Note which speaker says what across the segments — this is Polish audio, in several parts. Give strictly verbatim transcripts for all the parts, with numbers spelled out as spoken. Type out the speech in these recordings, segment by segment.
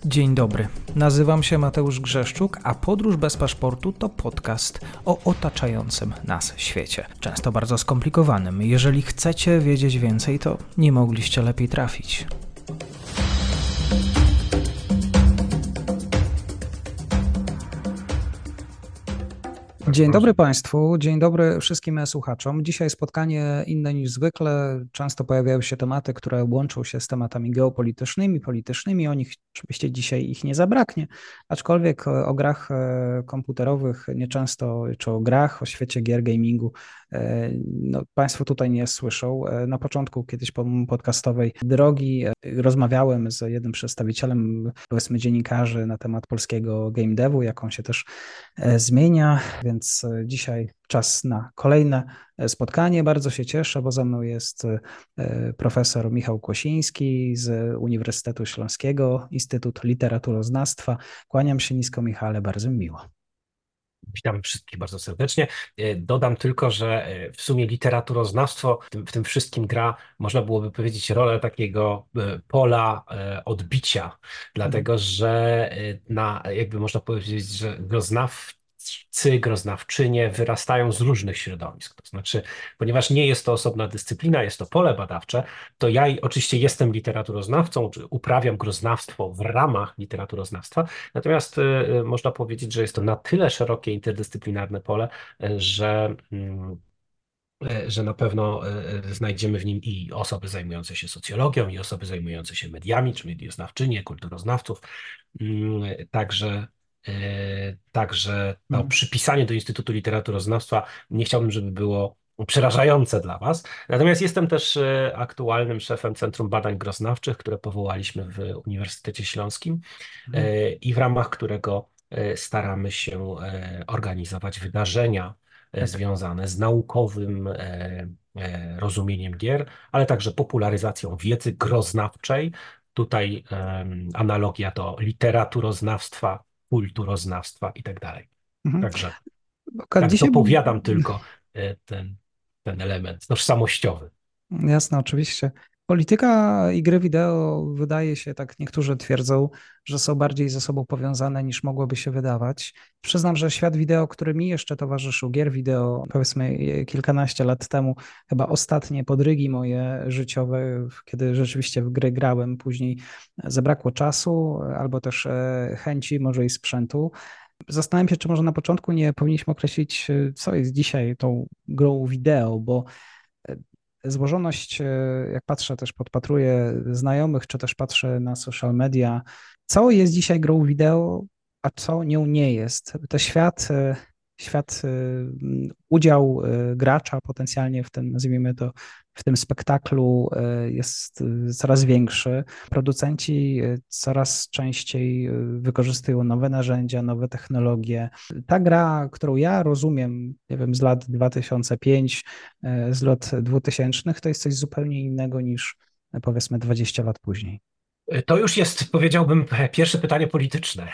Speaker 1: Dzień dobry, nazywam się Mateusz Grzeszczuk, a Podróż bez paszportu to podcast o otaczającym nas świecie. Często bardzo skomplikowanym. Jeżeli chcecie wiedzieć więcej, to nie mogliście lepiej trafić. Dzień dobry Państwu, dzień dobry wszystkim słuchaczom. Dzisiaj spotkanie inne niż zwykle. Często pojawiają się tematy, które łączą się z tematami geopolitycznymi, politycznymi. O nich oczywiście dzisiaj ich nie zabraknie, aczkolwiek o grach komputerowych nieczęsto, czy o grach, o świecie gier, gamingu, no, Państwo tutaj nie słyszą. Na początku kiedyś podcastowej drogi rozmawiałem z jednym przedstawicielem, powiedzmy, dziennikarzy na temat polskiego game devu, jak on się też zmienia, więc dzisiaj czas na kolejne spotkanie. Bardzo się cieszę, bo ze mną jest profesor Michał Kłosiński z Uniwersytetu Śląskiego, Instytut Literaturoznawstwa. Kłaniam się nisko, Michale, bardzo mi miło.
Speaker 2: Witam wszystkich bardzo serdecznie. Dodam tylko, że w sumie literaturoznawstwo w tym, w tym wszystkim gra, można byłoby powiedzieć, rolę takiego pola odbicia, dlatego że na, jakby można powiedzieć, że groznawcy, groznawczynie wyrastają z różnych środowisk. To znaczy, ponieważ nie jest to osobna dyscyplina, jest to pole badawcze, to ja i oczywiście jestem literaturoznawcą, czy uprawiam groznawstwo w ramach literaturoznawstwa, natomiast y, można powiedzieć, że jest to na tyle szerokie, interdyscyplinarne pole, y, że y, że na pewno y, znajdziemy w nim i osoby zajmujące się socjologią, i osoby zajmujące się mediami, czy medioznawczynie, kulturoznawców. Y, Także E, Także to przypisanie do Instytutu Literaturoznawstwa nie chciałbym, żeby było przerażające dla Was. Natomiast jestem też e, aktualnym szefem Centrum Badań Groznawczych, które powołaliśmy w Uniwersytecie Śląskim e, i w ramach którego e, staramy się e, organizować wydarzenia e,
Speaker 1: Tak.
Speaker 2: związane z naukowym e, e, rozumieniem gier, ale także popularyzacją wiedzy groznawczej. Tutaj em, analogia do literaturoznawstwa, kulturoznawstwa i tak dalej.
Speaker 1: Mhm.
Speaker 2: Także
Speaker 1: Akurat
Speaker 2: tak
Speaker 1: dzisiaj
Speaker 2: dopowiadam tylko e, ten, ten element tożsamościowy.
Speaker 1: Jasne, oczywiście. Polityka i gry wideo, wydaje się, tak niektórzy twierdzą, że są bardziej ze sobą powiązane niż mogłoby się wydawać. Przyznam, że świat wideo, który mi jeszcze towarzyszył, gier wideo, powiedzmy kilkanaście lat temu, chyba ostatnie podrygi moje życiowe, kiedy rzeczywiście w gry grałem, później zabrakło czasu albo też e, chęci, może i sprzętu. Zastanawiam się, czy może na początku nie powinniśmy określić, co jest dzisiaj tą grą wideo, bo złożoność, jak patrzę, też podpatruję znajomych, czy też patrzę na social media, co jest dzisiaj grą wideo, a co nią nie jest. To świat, świat, udział gracza potencjalnie w tym, nazwijmy to, w tym spektaklu jest coraz większy. Producenci coraz częściej wykorzystują nowe narzędzia, nowe technologie. Ta gra, którą ja rozumiem, nie wiem, z lat dwa tysiące piątych, z lat dwutysięcznych, to jest coś zupełnie innego niż, powiedzmy, dwadzieścia lat później.
Speaker 2: To już jest, powiedziałbym, pierwsze pytanie polityczne.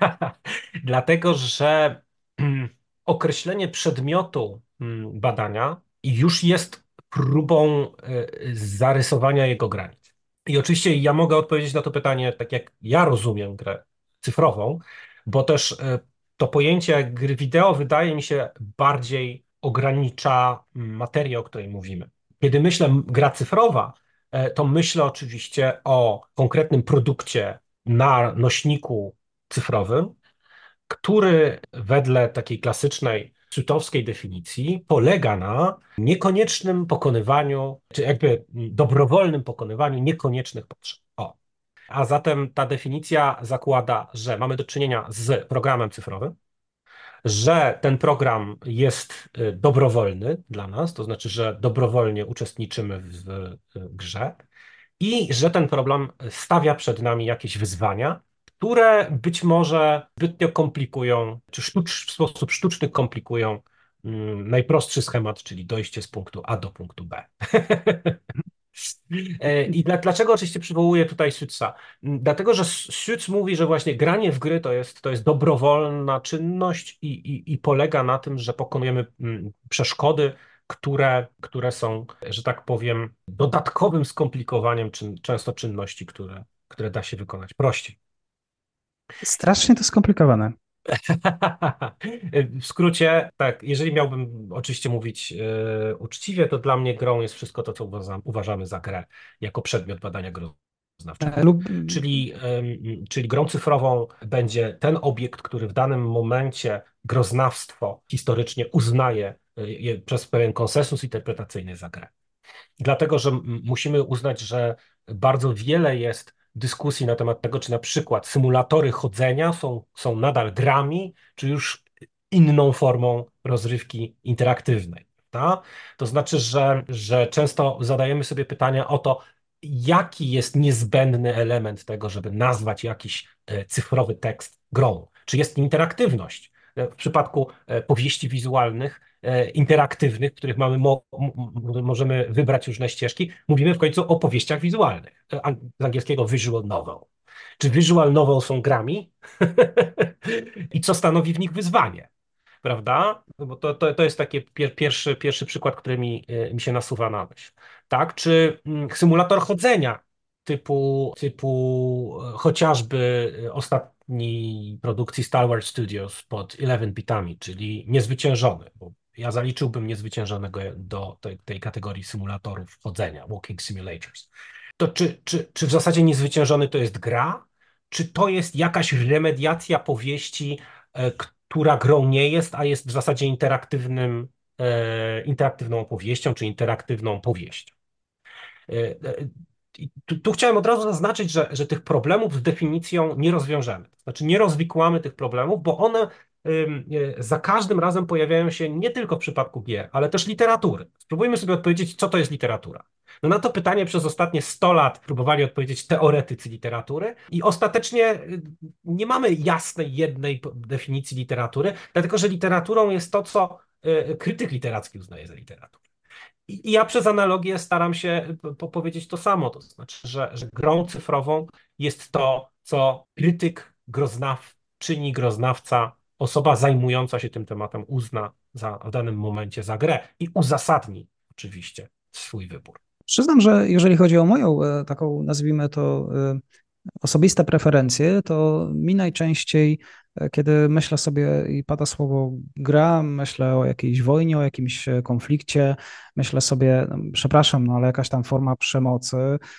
Speaker 2: Dlatego, że mm, określenie przedmiotu mm, badania już jest próbą y, zarysowania jego granic. I oczywiście ja mogę odpowiedzieć na to pytanie tak, jak ja rozumiem grę cyfrową, bo też y, to pojęcie gry wideo wydaje mi się bardziej ogranicza mm, materię, o której mówimy. Kiedy myślę gra cyfrowa, e, to myślę oczywiście o konkretnym produkcie na nośniku cyfrowym, który wedle takiej klasycznej suitowskiej definicji polega na niekoniecznym pokonywaniu, czy jakby dobrowolnym pokonywaniu niekoniecznych potrzeb. O. A zatem ta definicja zakłada, że mamy do czynienia z programem cyfrowym, że ten program jest y, dobrowolny dla nas, to znaczy, że dobrowolnie uczestniczymy w y, grze i że ten problem stawia przed nami jakieś wyzwania, które być może zbytnio komplikują, czy sztucz, w sposób sztuczny komplikują mm, najprostszy schemat, czyli dojście z punktu A do punktu B. E, I dla, dlaczego oczywiście przywołuję tutaj Suitsa? Dlatego, że Suits mówi, że właśnie granie w gry to jest, to jest dobrowolna czynność i, i, i polega na tym, że pokonujemy mm, przeszkody, które, które są, że tak powiem, dodatkowym skomplikowaniem czyn, często czynności, które, które da się wykonać prościej.
Speaker 1: Strasznie to skomplikowane.
Speaker 2: W skrócie, tak, jeżeli miałbym oczywiście mówić e, uczciwie, to dla mnie grą jest wszystko to, co uważam, uważamy za grę, jako przedmiot badania
Speaker 1: E,
Speaker 2: groznawczego.
Speaker 1: Lub
Speaker 2: Czyli, em, czyli grą cyfrową będzie ten obiekt, który w danym momencie groznawstwo historycznie uznaje e, je przez pewien konsensus interpretacyjny za grę. Dlatego, że m- musimy uznać, że bardzo wiele jest dyskusji na temat tego, czy na przykład symulatory chodzenia są, są nadal grami, czy już inną formą rozrywki interaktywnej. Prawda? To znaczy, że, że często zadajemy sobie pytania o to, jaki jest niezbędny element tego, żeby nazwać jakiś e, cyfrowy tekst grą. Czy jest interaktywność? E, W przypadku e, powieści wizualnych e, interaktywnych, w których mamy mo m- możemy wybrać różne ścieżki, mówimy w końcu o powieściach wizualnych, e, ang- z angielskiego visual novel. Czy visual novel są grami? I co stanowi w nich wyzwanie? Prawda? No bo to, to, to jest taki pier, pierwszy, pierwszy przykład, który mi, e, mi się nasuwa na myśl. Tak? Czy mm, symulator chodzenia typu, typu e, chociażby e, ostatniej produkcji Star Wars Studios pod jedenastu bitami, czyli Niezwyciężony, bo ja zaliczyłbym Niezwyciężonego do tej, tej kategorii symulatorów chodzenia, walking simulators. To czy, czy, czy w zasadzie Niezwyciężony to jest gra? Czy to jest jakaś remediacja powieści, e, która grą nie jest, a jest w zasadzie interaktywnym, e, interaktywną opowieścią, czy interaktywną powieścią? E, e, i tu, tu chciałem od razu zaznaczyć, że, że tych problemów z definicją nie rozwiążemy. To znaczy nie rozwikłamy tych problemów, bo one ym, e, za każdym razem pojawiają się nie tylko w przypadku gier, ale też literatury. Spróbujmy sobie odpowiedzieć, co to jest literatura. No na to pytanie przez ostatnie sto lat próbowali odpowiedzieć teoretycy literatury i ostatecznie y, nie mamy jasnej, jednej po- definicji literatury, dlatego że literaturą jest to, co y, krytyk literacki uznaje za literaturę. I i ja przez analogię staram się po powiedzieć to samo, to znaczy, że, że grą cyfrową jest to, co krytyk, groznawczyni, groznawca, osoba zajmująca się tym tematem uzna za, w danym momencie za grę i uzasadni oczywiście swój wybór.
Speaker 1: przyznam, że jeżeli chodzi o moją e, taką, nazwijmy to, e, osobiste preferencje, to mi najczęściej, e, kiedy myślę sobie i pada słowo gra, myślę o jakiejś wojnie, o jakimś e, konflikcie, myślę sobie, no, przepraszam, no ale jakaś tam forma przemocy,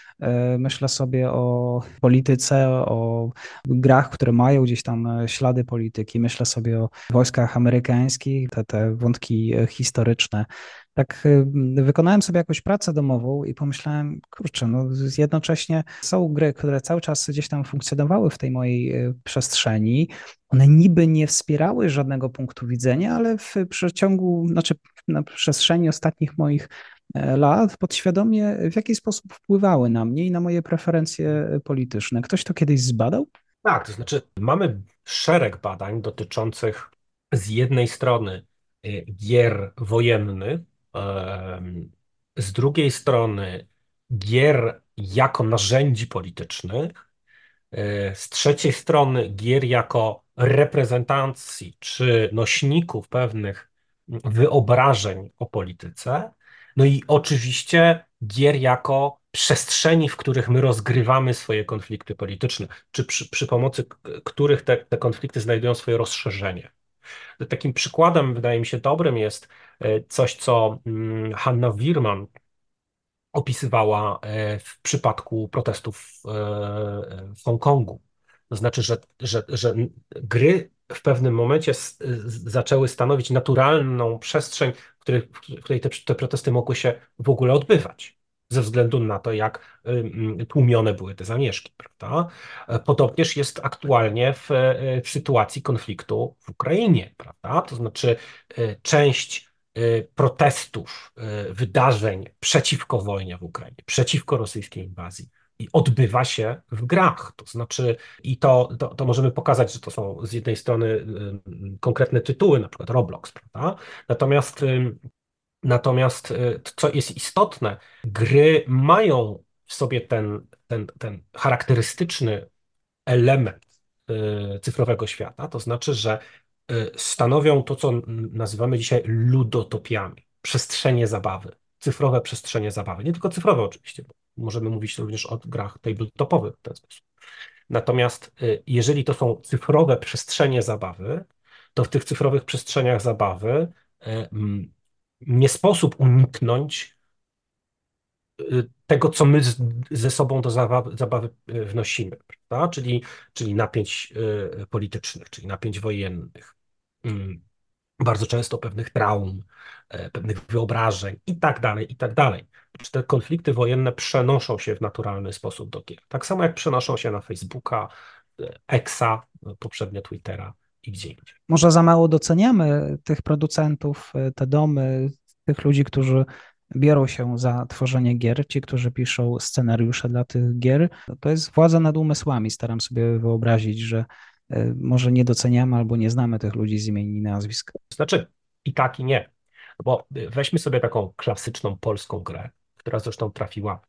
Speaker 1: e, myślę sobie o polityce, o grach, które mają gdzieś tam e, ślady polityki, myślę sobie o wojskach amerykańskich, te, te wątki e, historyczne. Tak, y, wykonałem sobie jakąś pracę domową i pomyślałem, kurczę, no jednocześnie są gry, które cały czas gdzieś tam funkcjonowały w tej mojej y, przestrzeni. One niby nie wspierały żadnego punktu widzenia, ale w przeciągu, znaczy na przestrzeni ostatnich moich e, lat podświadomie w jakiś sposób wpływały na mnie i na moje preferencje polityczne. Ktoś to kiedyś zbadał?
Speaker 2: Tak, to znaczy mamy szereg badań dotyczących z jednej strony y, gier wojennych, em, z drugiej strony gier jako narzędzi politycznych, y, z trzeciej strony gier jako reprezentacji czy nośników pewnych wyobrażeń o polityce, no i oczywiście gier jako przestrzeni, w których my rozgrywamy swoje konflikty polityczne, czy przy, przy pomocy k- których te, te konflikty znajdują swoje rozszerzenie. Takim przykładem, wydaje mi się, dobrym jest e, coś, co mm, Hanna Wirman opisywała e, w przypadku protestów e, w Hongkongu. To znaczy, że, że, że gry w pewnym momencie s- z- zaczęły stanowić naturalną przestrzeń, w której, w której te, te protesty mogły się w ogóle odbywać, ze względu na to, jak ym, tłumione były te zamieszki, prawda? E, Podobnież jest aktualnie w, e, w sytuacji konfliktu w Ukrainie, prawda? To znaczy, e, część y, protestów, y, wydarzeń przeciwko wojnie w Ukrainie, przeciwko rosyjskiej inwazji. I odbywa się w grach. To znaczy, i to, to, to możemy pokazać, że to są z jednej strony y, konkretne tytuły, na przykład Roblox, prawda? Natomiast, y, natomiast y, co jest istotne, gry mają w sobie ten, ten, ten charakterystyczny element y, cyfrowego świata, to znaczy, że y, stanowią to, co nazywamy dzisiaj ludotopiami, przestrzenie zabawy, cyfrowe przestrzenie zabawy. Nie tylko cyfrowe oczywiście, bo możemy mówić również o grach tabletopowych w ten sposób. Natomiast y, jeżeli to są cyfrowe przestrzenie zabawy, to w tych cyfrowych przestrzeniach zabawy y, mm, nie sposób uniknąć y, tego, co my z, ze sobą do zabawy, zabawy y, wnosimy, prawda? Czyli, czyli napięć y, politycznych, czyli napięć wojennych, mm, bardzo często pewnych traum, e, pewnych wyobrażeń i tak dalej, i tak dalej. Czy te konflikty wojenne przenoszą się w naturalny sposób do gier? Tak samo jak przenoszą się na Facebooka, e, Xa, no, poprzednio Twittera i gdzie indziej.
Speaker 1: Może za mało doceniamy tych producentów, y, te domy, tych ludzi, którzy biorą się za tworzenie gier, ci, którzy piszą scenariusze dla tych gier. To jest władza nad umysłami. Staram sobie wyobrazić, że y, może nie doceniamy albo nie znamy tych ludzi z imienia i nazwisk.
Speaker 2: Znaczy i tak i nie. Bo y, weźmy sobie taką klasyczną polską grę, która zresztą trafiła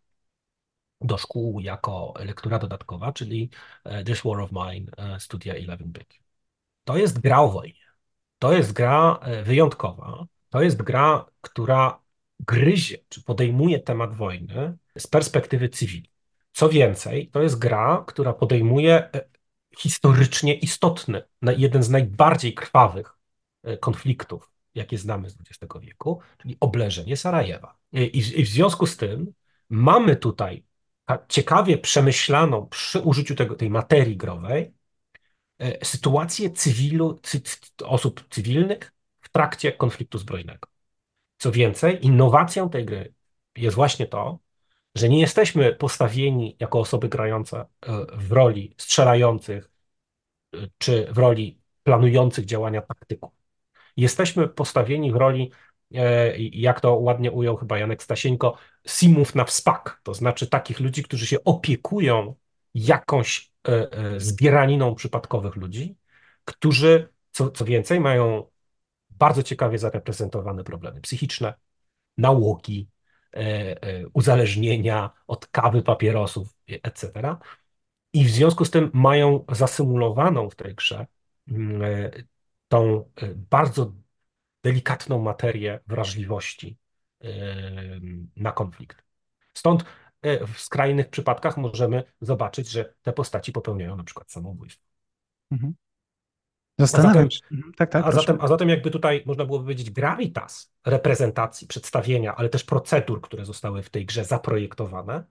Speaker 2: do szkół jako lektura dodatkowa, czyli e, This War of Mine e, Studia jedenaście Bit. To jest gra o wojnie. To jest gra e, wyjątkowa. To jest gra, która gryzie, czy podejmuje temat wojny z perspektywy cywili. Co więcej, to jest gra, która podejmuje e, historycznie istotny, na- jeden z najbardziej krwawych e, konfliktów, jakie znamy z dwudziestego wieku, czyli oblężenie Sarajewa. E, I w, i w związku z tym mamy tutaj ta ciekawie przemyślaną przy użyciu tego, tej materii growej e, sytuację cywilu, cy, cy, osób cywilnych w trakcie konfliktu zbrojnego. Co więcej, innowacją tej gry jest właśnie to, że nie jesteśmy postawieni jako osoby grające e, w roli strzelających e, czy w roli planujących działania taktyków. Jesteśmy postawieni w roli, e, jak to ładnie ujął chyba Janek Stasieńko, simów na wspak, to znaczy takich ludzi, którzy się opiekują jakąś e, e, zbieraniną przypadkowych ludzi, którzy, co, co więcej, mają bardzo ciekawie zareprezentowane problemy psychiczne, nałogi, e, e, uzależnienia od kawy, papierosów, et cetera. I w związku z tym mają zasymulowaną w tej grze mm, e, tą e, bardzo delikatną materię wrażliwości e, na konflikt. Stąd e, w skrajnych przypadkach możemy zobaczyć, że te postaci popełniają na przykład samobójstwo.
Speaker 1: Mhm.
Speaker 2: A
Speaker 1: Zastanawiam
Speaker 2: zatem
Speaker 1: się. Mhm. Tak, tak,
Speaker 2: A
Speaker 1: proszę.
Speaker 2: zatem, a zatem jakby tutaj można było powiedzieć gravitas reprezentacji, przedstawienia, ale też procedur, które zostały w tej grze zaprojektowane,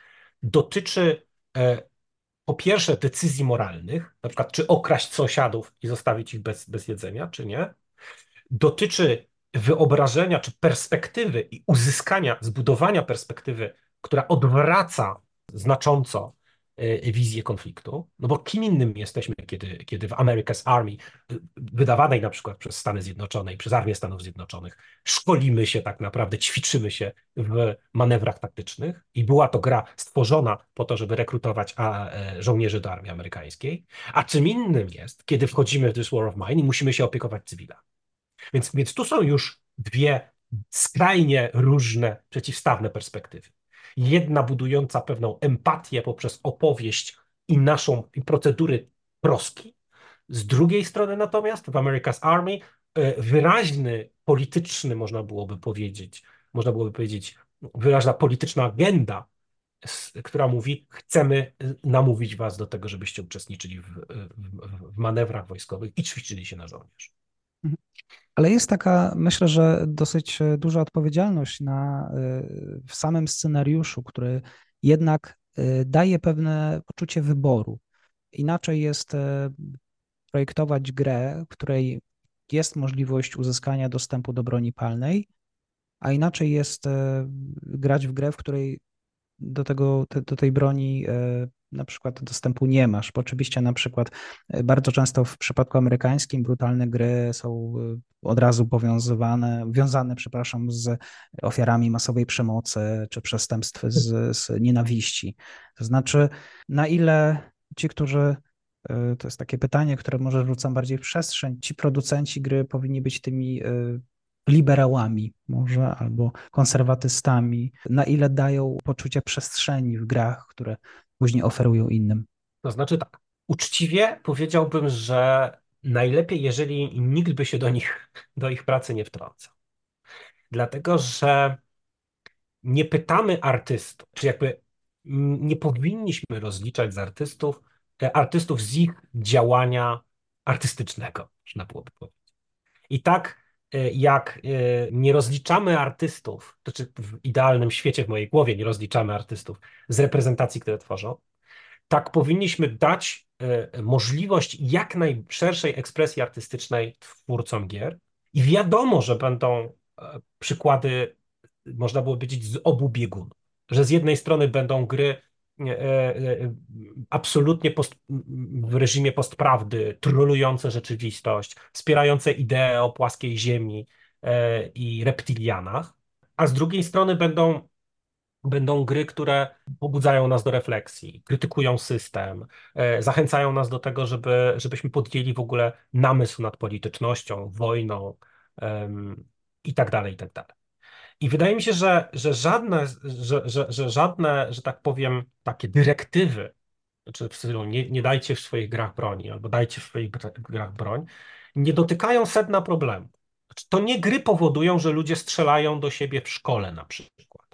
Speaker 2: dotyczy e, po pierwsze decyzji moralnych, na przykład czy okraść sąsiadów i zostawić ich bez, bez jedzenia, czy nie. Dotyczy wyobrażenia czy perspektywy i uzyskania, zbudowania perspektywy, która odwraca znacząco e, wizję konfliktu. No bo kim innym jesteśmy, kiedy, kiedy w America's Army, e, wydawanej na przykład przez Stany Zjednoczone i przez Armię Stanów Zjednoczonych, szkolimy się tak naprawdę, ćwiczymy się w manewrach taktycznych i była to gra stworzona po to, żeby rekrutować a, e, żołnierzy do armii amerykańskiej, a czym innym jest, kiedy wchodzimy w This War of Mine i musimy się opiekować cywilami. Więc, więc tu są już dwie skrajnie różne, przeciwstawne perspektywy. Jedna budująca pewną empatię poprzez opowieść i naszą i procedury troski. Z drugiej strony natomiast w America's Army e, wyraźny polityczny, można byłoby powiedzieć, można byłoby powiedzieć, wyraźna polityczna agenda, s- która mówi, chcemy namówić was do tego, żebyście uczestniczyli w, w, w manewrach wojskowych i ćwiczyli się na żołnierzy.
Speaker 1: Mhm. Ale jest taka, myślę, że dosyć e, duża odpowiedzialność na, e, w samym scenariuszu, który jednak e, daje pewne poczucie wyboru. Inaczej jest e, projektować grę, w której jest możliwość uzyskania dostępu do broni palnej, a inaczej jest e, grać w grę, w której do tego, te- do tej broni e, na przykład dostępu nie masz, bo oczywiście na przykład e, bardzo często w przypadku amerykańskim brutalne gry są e, od razu powiązywane, wiązane, przepraszam, z ofiarami masowej przemocy czy przestępstw z, z nienawiści. To znaczy, na ile ci, którzy e, to jest takie pytanie, które może rzucam bardziej w przestrzeń. Ci producenci gry powinni być tymi e, liberałami może, albo konserwatystami, na ile dają poczucie przestrzeni w grach, które później oferują innym.
Speaker 2: To znaczy tak, uczciwie powiedziałbym, że najlepiej, jeżeli nikt by się do nich, do ich pracy nie wtrącał. Dlatego, że nie pytamy artystów, czy jakby nie powinniśmy rozliczać z artystów e, artystów z ich działania artystycznego, można byłoby powiedzieć. I tak e, jak e, nie rozliczamy artystów, to czy w idealnym świecie w mojej głowie nie rozliczamy artystów z reprezentacji, które tworzą, tak powinniśmy dać e, możliwość jak najszerszej ekspresji artystycznej twórcom gier. I wiadomo, że będą e, przykłady, można było powiedzieć, z obu biegunów. Że z jednej strony będą gry e, e, absolutnie post, w reżimie postprawdy, trolujące rzeczywistość, wspierające ideę o płaskiej ziemi e, i reptilianach, a z drugiej strony będą będą gry, które pobudzają nas do refleksji, krytykują system, e, zachęcają nas do tego, żeby, żebyśmy podjęli w ogóle namysł nad politycznością, wojną em, i tak dalej, i tak dalej. I wydaje mi się, że, że żadne, że, że, że żadne, że tak powiem, takie dyrektywy, czy w stylu nie, nie dajcie w swoich grach broni, albo dajcie w swoich grach broń, nie dotykają sedna problemu. Znaczy, to nie gry powodują, że ludzie strzelają do siebie w szkole na przykład,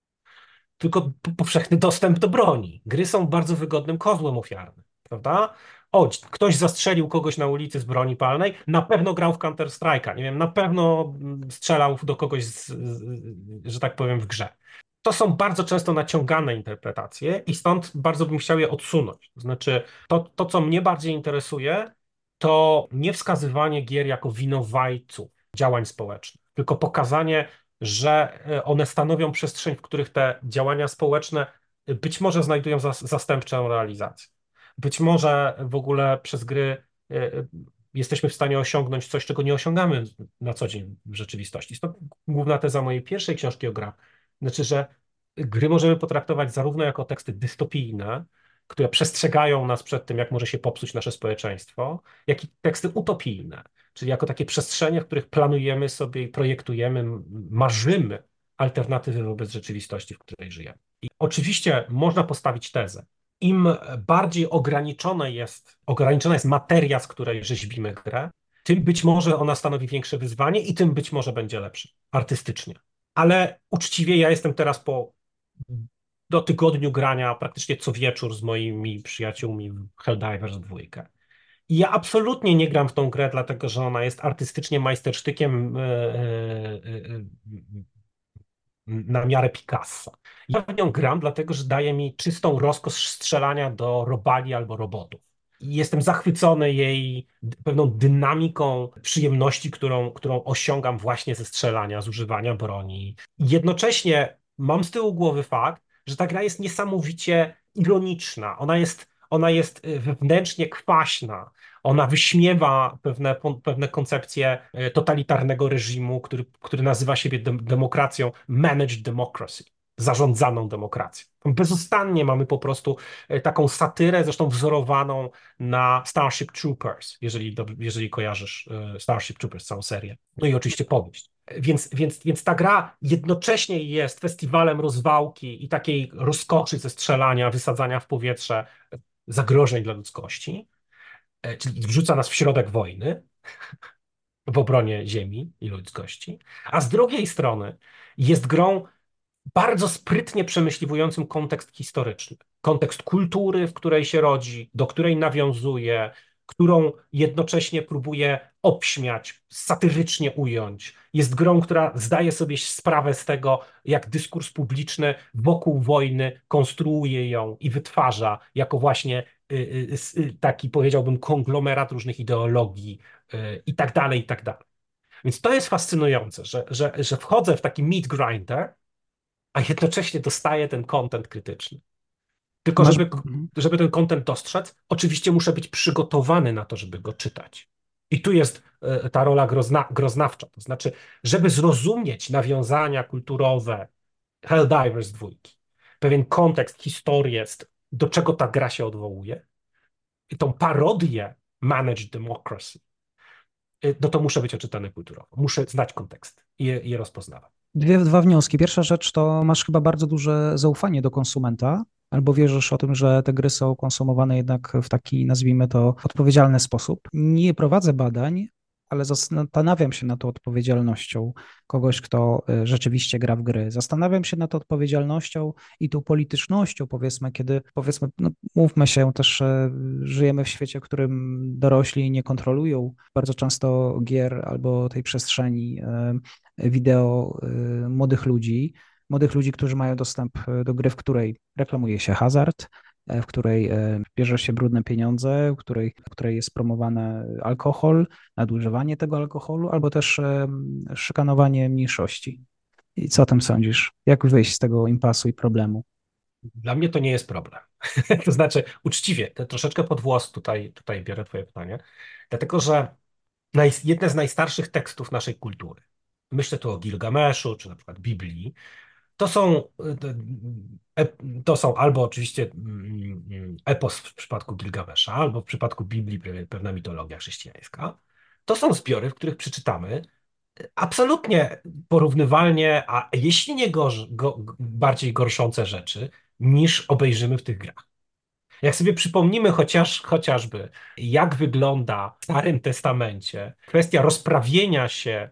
Speaker 2: tylko p- powszechny dostęp do broni. Gry są bardzo wygodnym kozłem ofiarnym, prawda? O, ktoś zastrzelił kogoś na ulicy z broni palnej, na pewno grał w Counter-Strike'a, nie wiem, na pewno mm, strzelał do kogoś, z, z, że tak powiem, w grze. To są bardzo często naciągane interpretacje i stąd bardzo bym chciał je odsunąć. To znaczy, to, to co mnie bardziej interesuje, to nie wskazywanie gier jako winowajców działań społecznych, tylko pokazanie, że e, one stanowią przestrzeń, w których te działania społeczne e, być może znajdują zas zastępczą realizację. Być może w ogóle przez gry e, e, jesteśmy w stanie osiągnąć coś, czego nie osiągamy na co dzień w rzeczywistości. To główna teza mojej pierwszej książki o grach. Znaczy, że gry możemy potraktować zarówno jako teksty dystopijne, które przestrzegają nas przed tym, jak może się popsuć nasze społeczeństwo, jak i teksty utopijne, czyli jako takie przestrzenie, w których planujemy sobie i projektujemy, m- marzymy alternatywy wobec rzeczywistości, w której żyjemy. I oczywiście można postawić tezę. Im bardziej ograniczone jest, ograniczona jest materia, z której rzeźbimy grę, tym być może ona stanowi większe wyzwanie i tym być może będzie lepsze artystycznie. Ale uczciwie ja jestem teraz po do tygodniu grania praktycznie co wieczór z moimi przyjaciółmi w Helldivers dwa. I ja absolutnie nie gram w tą grę, dlatego że ona jest artystycznie majstersztykiem e, e, e, na miarę Picassa. Ja w nią gram, dlatego że daje mi czystą rozkosz strzelania do robali albo robotów. I jestem zachwycony jej d- pewną dynamiką przyjemności, którą, którą osiągam właśnie ze strzelania, z używania broni. Jednocześnie mam z tyłu głowy fakt, że ta gra jest niesamowicie ironiczna. Ona jest, ona jest y, wewnętrznie kwaśna. Ona wyśmiewa pewne, pewne koncepcje e, totalitarnego reżimu, który, który nazywa siebie dem demokracją, managed democracy, zarządzaną demokracją. Bezustannie mamy po prostu e, taką satyrę, zresztą wzorowaną na Starship Troopers, jeżeli, dob- jeżeli kojarzysz e, Starship Troopers, całą serię. No i oczywiście powieść. Więc, więc, więc ta gra jednocześnie jest festiwalem rozwałki i takiej rozkoszy ze strzelania, wysadzania w powietrze zagrożeń dla ludzkości, e, czyli wrzuca nas w środek wojny w obronie ziemi i ludzkości, a z drugiej strony jest grą bardzo sprytnie przemyśliwującym kontekst historyczny. Kontekst kultury, w której się rodzi, do której nawiązuje, którą jednocześnie próbuje obśmiać, satyrycznie ująć. Jest grą, która zdaje sobie sprawę z tego, jak dyskurs publiczny wokół wojny konstruuje ją i wytwarza jako właśnie y, y, y, taki, powiedziałbym, konglomerat różnych ideologii y, i tak dalej, i tak dalej. Więc to jest fascynujące, że, że, że wchodzę w taki meat grinder, a jednocześnie dostaję ten content krytyczny. Tylko
Speaker 1: Masz,
Speaker 2: żeby,
Speaker 1: mhm.
Speaker 2: żeby ten content dostrzec, oczywiście muszę być przygotowany na to, żeby go czytać. I tu jest e, ta rola grozna, groznawcza. To znaczy, żeby zrozumieć nawiązania kulturowe Helldivers dwa, pewien kontekst, historię, do czego ta gra się odwołuje, i tą parodię Managed Democracy, e, no to muszę być oczytany kulturowo. Muszę znać kontekst i je, je rozpoznawać.
Speaker 1: Dwie, dwa wnioski. Pierwsza rzecz to masz chyba bardzo duże zaufanie do konsumenta, albo wierzysz o tym, że te gry są konsumowane jednak w taki, nazwijmy to, odpowiedzialny sposób. Nie prowadzę badań, ale zastanawiam się nad tą odpowiedzialnością kogoś, kto y, rzeczywiście gra w gry. Zastanawiam się nad odpowiedzialnością i tą politycznością, powiedzmy, kiedy, powiedzmy, no, mówmy się, też e, żyjemy w świecie, w którym dorośli nie kontrolują bardzo często gier albo tej przestrzeni e, wideo e, młodych ludzi, młodych ludzi, którzy mają dostęp do gry, w której reklamuje się hazard, e, w której e, bierze się brudne pieniądze, w której, w której jest promowany alkohol, nadużywanie tego alkoholu, albo też e, szykanowanie mniejszości. I co o tym sądzisz? Jak wyjść z tego impasu i problemu?
Speaker 2: Dla mnie to nie jest problem. To znaczy, uczciwie, to troszeczkę pod włos tutaj, tutaj biorę twoje pytanie, dlatego że naj, jedne z najstarszych tekstów naszej kultury, myślę tu o Gilgameszu, czy na przykład Biblii, to są, e, to są albo oczywiście mm, mm, epos w przypadku Gilgamesza, albo w przypadku Biblii pe- pewna mitologia chrześcijańska. To są zbiory, w których przeczytamy absolutnie porównywalnie, a jeśli nie gorz, go, bardziej gorszące rzeczy, niż obejrzymy w tych grach. Jak sobie przypomnimy chociaż, chociażby, jak wygląda w Starym Testamencie kwestia rozprawienia się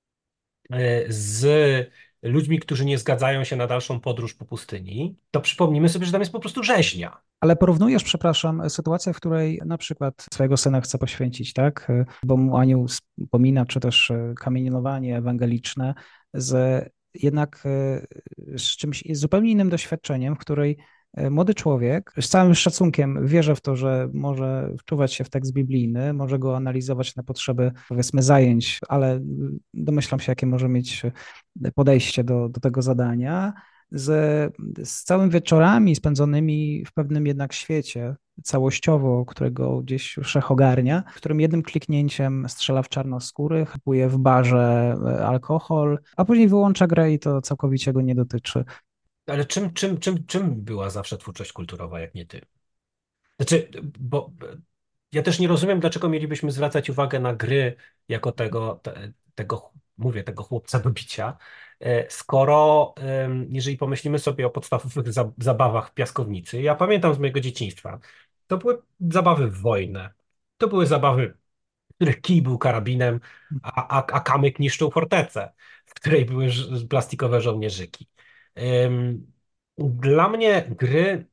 Speaker 2: e, z ludźmi, którzy nie zgadzają się na dalszą podróż po pustyni, to przypomnimy sobie, że tam jest po prostu rzeźnia.
Speaker 1: Ale porównujesz, przepraszam, sytuację, w której na przykład swojego syna chce poświęcić, tak? Bo mu anioł wspomina, czy też e, kamienowanie ewangeliczne z jednak e, z czymś zupełnie innym doświadczeniem, w której e, młody człowiek z całym szacunkiem wierzy w to, że może wczuwać się w tekst biblijny, może go analizować na potrzeby, powiedzmy, zajęć, ale domyślam się, jakie może mieć podejście do, do tego zadania z, z całymi wieczorami spędzonymi w pewnym jednak świecie całościowo, którego gdzieś wszechogarnia, w którym jednym kliknięciem strzela w czarnoskórych, kupuje w barze e, alkohol, a później wyłącza grę i to całkowicie go nie dotyczy.
Speaker 2: Ale czym, czym, czym, czym była zawsze twórczość kulturowa, jak nie ty? Znaczy, bo ja też nie rozumiem, dlaczego mielibyśmy zwracać uwagę na gry jako tego, te, tego mówię, tego chłopca do bicia, e, skoro em, jeżeli pomyślimy sobie o podstawowych za- zabawach w piaskownicy, ja pamiętam z mojego dzieciństwa, to były zabawy w wojnę, to były zabawy, w których kij był karabinem, a, a, a kamyk niszczył fortecę, w której były ż- plastikowe żołnierzyki. Em, Dla mnie gry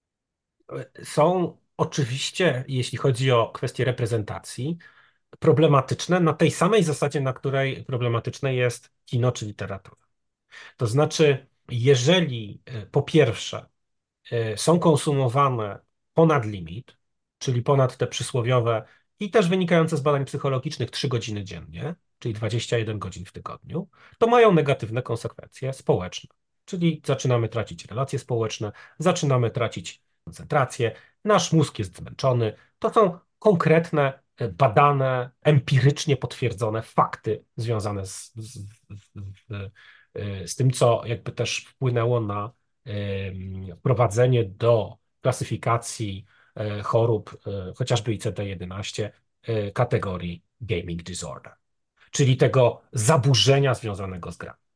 Speaker 2: są oczywiście, jeśli chodzi o kwestię reprezentacji, problematyczne na tej samej zasadzie, na której problematyczne jest kino czy literatura. To znaczy, jeżeli e, po pierwsze e, są konsumowane ponad limit, czyli ponad te przysłowiowe i też wynikające z badań psychologicznych trzy godziny dziennie, czyli dwadzieścia jeden godzin w tygodniu, to mają negatywne konsekwencje społeczne. Czyli zaczynamy tracić relacje społeczne, zaczynamy tracić koncentrację, nasz mózg jest zmęczony. To są konkretne, e, badane, empirycznie potwierdzone fakty związane z, z, z, z tym, co jakby też wpłynęło na em, wprowadzenie do klasyfikacji e, chorób, e, chociażby I C D jedenaście, e, kategorii gaming disorder, czyli tego zaburzenia związanego z grami.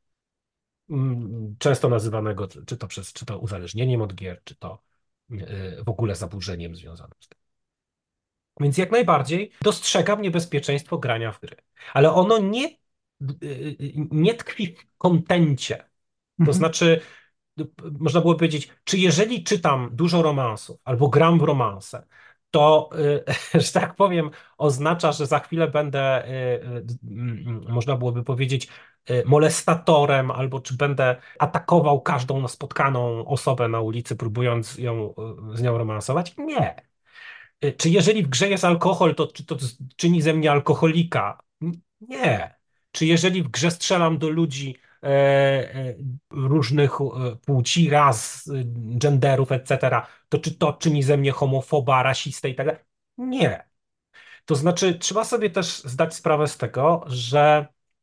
Speaker 2: Mm, Często nazywanego czy to przez, czy to uzależnieniem od gier, czy to e, w ogóle zaburzeniem związanym z tym. Więc jak najbardziej dostrzegam niebezpieczeństwo grania w gry, ale ono nie, e, nie tkwi w kontencie. To
Speaker 1: Mhm.
Speaker 2: znaczy, można było powiedzieć, czy jeżeli czytam dużo romansów albo gram w romanse, to, y, że tak powiem, oznacza, że za chwilę będę, y, y, mm, można byłoby powiedzieć, y, molestatorem, albo czy będę atakował każdą spotkaną osobę na ulicy, próbując ją, y, z nią romansować? Nie. Y, Czy jeżeli w grze jest alkohol, to czy to czyni ze mnie alkoholika? N- Nie. Czy jeżeli w grze strzelam do ludzi e, e, różnych e, płci, ras, e, genderów, et cetera, to czy to czyni ze mnie homofoba, rasistę i tak dalej? Nie. To znaczy, trzeba sobie też zdać sprawę z tego, że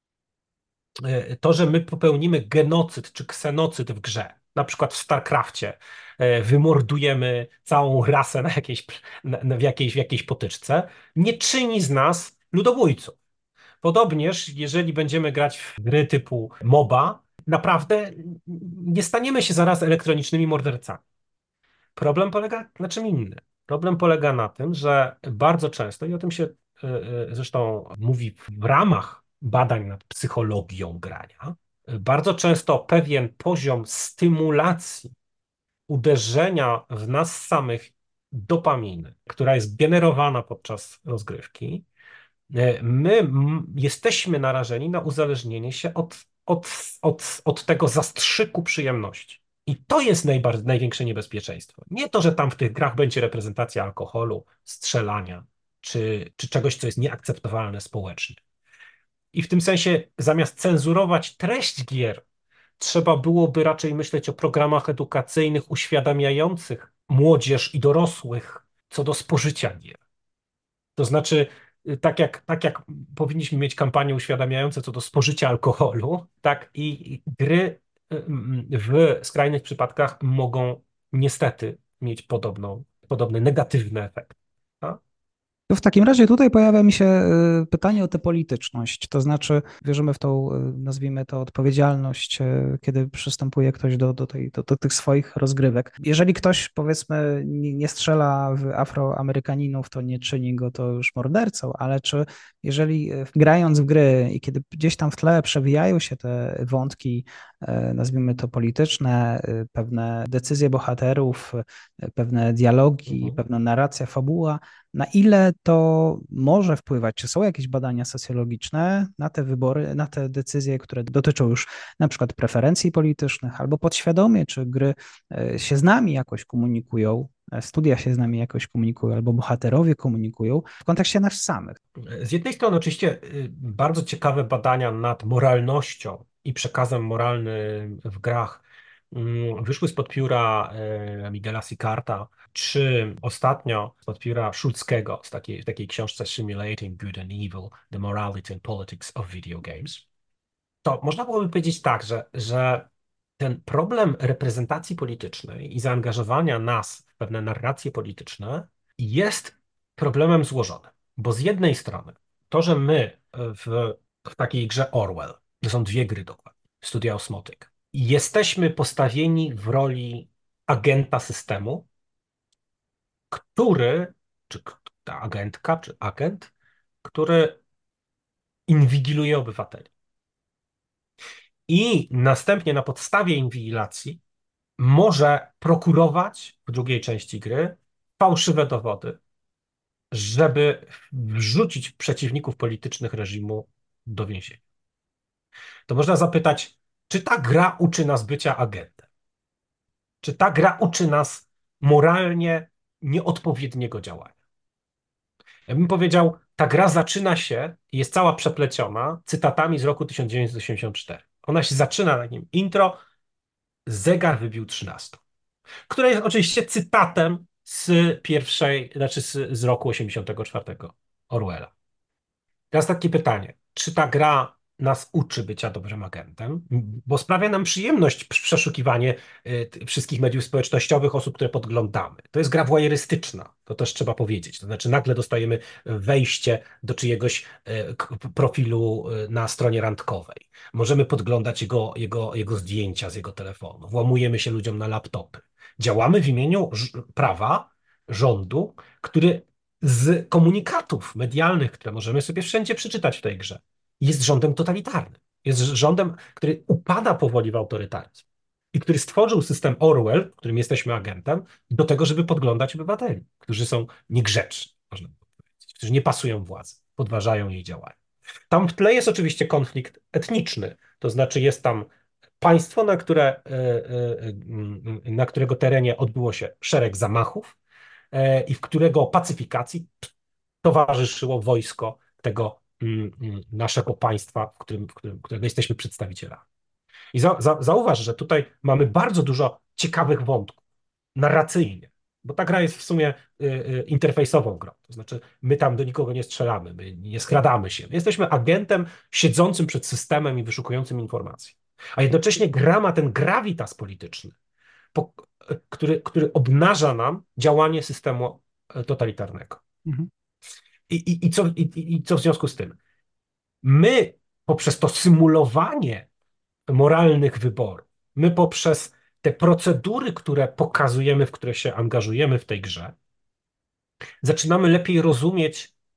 Speaker 2: e, to, że my popełnimy genocyd czy ksenocyd w grze, na przykład w StarCrafcie, e, wymordujemy całą rasę na jakiejś, na, na- w jakiejś, w jakiejś potyczce, nie czyni z nas ludobójców. Podobnież, jeżeli będziemy grać w gry typu MOBA, naprawdę nie staniemy się zaraz elektronicznymi mordercami. Problem polega na czym innym. Problem polega na tym, że bardzo często, i o tym się y, y, zresztą mówi w ramach badań nad psychologią grania, y, bardzo często pewien poziom stymulacji, uderzenia w nas samych dopaminy, która jest generowana podczas rozgrywki, y, my m, jesteśmy narażeni na uzależnienie się od, od, od, od tego zastrzyku przyjemności. I to jest najbardziej, największe niebezpieczeństwo. Nie to, że tam w tych grach będzie reprezentacja alkoholu, strzelania, czy, czy czegoś, co jest nieakceptowalne społecznie. I w tym sensie, zamiast cenzurować treść gier, trzeba byłoby raczej myśleć o programach edukacyjnych uświadamiających młodzież i dorosłych co do spożycia gier. To znaczy, y, tak jak, tak jak powinniśmy mieć kampanie uświadamiające co do spożycia alkoholu, tak i i gry y, mm, w skrajnych przypadkach mogą niestety mieć podobną, podobny negatywny efekt. Tak?
Speaker 1: To w takim razie tutaj pojawia mi się y, pytanie o tę polityczność, to znaczy wierzymy w tą, y, nazwijmy to, odpowiedzialność, y, kiedy przystępuje ktoś do, do, tej, do, do tych swoich rozgrywek. Jeżeli ktoś, powiedzmy, nie, nie strzela w Afroamerykaninów, to nie czyni go to już mordercą, ale czy jeżeli y, grając w gry i kiedy gdzieś tam w tle przewijają się te wątki, y, nazwijmy to polityczne, y, pewne decyzje bohaterów, y, pewne dialogi,
Speaker 2: Mhm.
Speaker 1: pewna narracja, fabuła, na ile to może wpływać? Czy są jakieś badania socjologiczne na te wybory, na te decyzje, które dotyczą już na przykład preferencji politycznych, albo podświadomie, czy gry e, się z nami jakoś komunikują, e, studia się z nami jakoś komunikują, albo bohaterowie komunikują w kontekście nas samych?
Speaker 2: Z jednej strony oczywiście y, bardzo ciekawe badania nad moralnością i przekazem moralnym w grach mm, wyszły spod pióra y, Miguela Sicarta, czy ostatnio spod pióra Szulckiego z takiej, w takiej książce Simulating Good and Evil, The Morality and Politics of Video Games. To można byłoby powiedzieć tak, że, że ten problem reprezentacji politycznej i zaangażowania nas w pewne narracje polityczne jest problemem złożonym. Bo z jednej strony to, że my w, w takiej grze Orwell, to są dwie gry dokładnie, Studia Osmotic, jesteśmy postawieni w roli agenta systemu, który, czy k- ta agentka, czy agent, który inwigiluje obywateli. I następnie na podstawie inwigilacji może prokurować w drugiej części gry fałszywe dowody, żeby wrzucić przeciwników politycznych reżimu do więzienia. To można zapytać, czy ta gra uczy nas bycia agentem? Czy ta gra uczy nas moralnie nieodpowiedniego działania? Ja bym powiedział, ta gra zaczyna się i jest cała przepleciona cytatami z roku tysiąc dziewięćset osiemdziesiąt cztery. Ona się zaczyna takim intro, zegar wybił trzynaście, które jest oczywiście cytatem z pierwszej, znaczy z, z roku osiemdziesiątego czwartego Orwella. Teraz takie pytanie, czy ta gra nas uczy bycia dobrym agentem? Bo sprawia nam przyjemność przeszukiwanie y, wszystkich mediów społecznościowych, osób, które podglądamy. To jest gra wojerystyczna, to też trzeba powiedzieć. To znaczy nagle dostajemy wejście do czyjegoś y, profilu y, na stronie randkowej. Możemy podglądać jego, jego, jego zdjęcia z jego telefonu. Włamujemy się ludziom na laptopy. Działamy w imieniu prawa, rządu, który z komunikatów medialnych, które możemy sobie wszędzie przeczytać w tej grze, jest rządem totalitarnym. Jest rządem, który upada powoli w autorytaryzm i który stworzył system Orwell, w którym jesteśmy agentem, do tego, żeby podglądać obywateli, którzy są niegrzeczni, można powiedzieć, którzy nie pasują władzy, podważają jej działania. Tam w tle jest oczywiście konflikt etniczny, to znaczy jest tam państwo, na, które, e, e, na którego terenie odbyło się szereg zamachów, e, i w którego pacyfikacji towarzyszyło wojsko tego mm, mm, naszego państwa, w którym, w którym, którego jesteśmy przedstawicielami. I za, za, zauważ, że tutaj mamy bardzo dużo ciekawych wątków narracyjnie, bo ta gra jest w sumie y, y, interfejsową grą. To znaczy, my tam do nikogo nie strzelamy, my nie skradamy się. My jesteśmy agentem siedzącym przed systemem i wyszukującym informacji. A jednocześnie gra ma ten gravitas polityczny, po, który, który obnaża nam działanie systemu totalitarnego.
Speaker 1: Mhm.
Speaker 2: I, i, i, co, i, I co w związku z tym? My poprzez to symulowanie moralnych wyborów, my poprzez te procedury, które pokazujemy, w które się angażujemy w tej grze, zaczynamy lepiej rozumieć